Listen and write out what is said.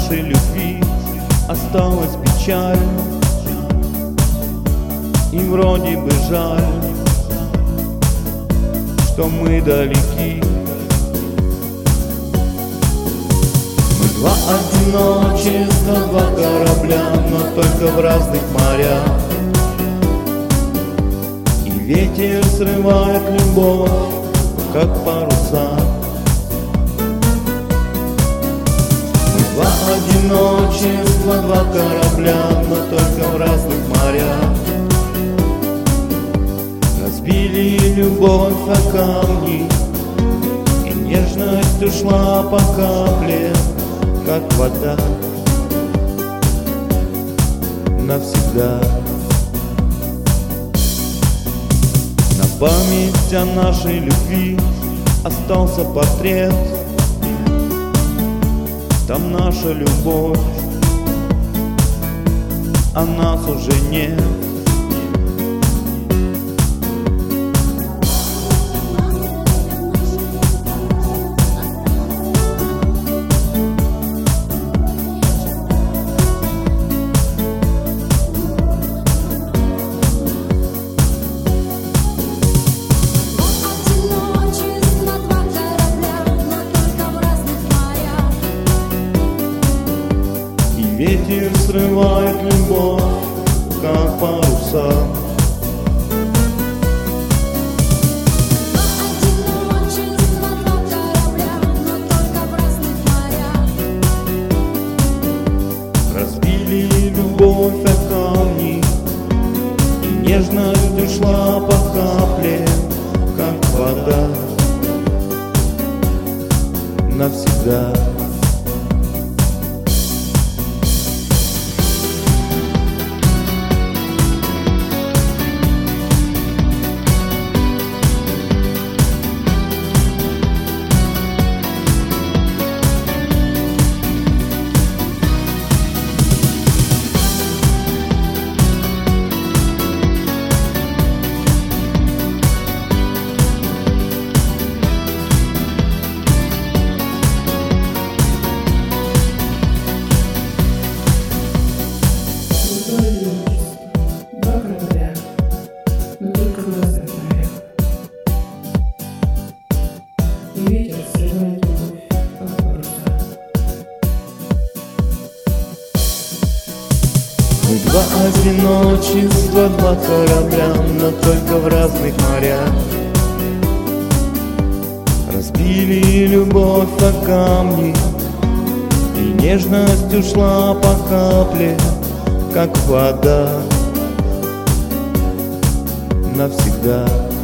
нашей любви осталась печаль, и вроде бы жаль, что мы далеки. Мы два одиночества, два корабля, но только в разных морях. И ветер срывает любовь, как паруса. Мы два одиночества, два корабля, но только в разных морях. Разбили любовь о камни, и нежность ушла по капле, как вода, навсегда. На память о нашей любви остался портрет. Там наша любовь, а нас уже нет. Ветер срывает любовь, как паруса. Одиночество, два корабля, но только в разных морях. Разбили любовь о камни, и нежность ушла по капле, как вода, навсегда. Мы два одиночества, два корабля, но только в разных морях. Разбили любовь о камни, и нежность ушла по капле, как вода, навсегда.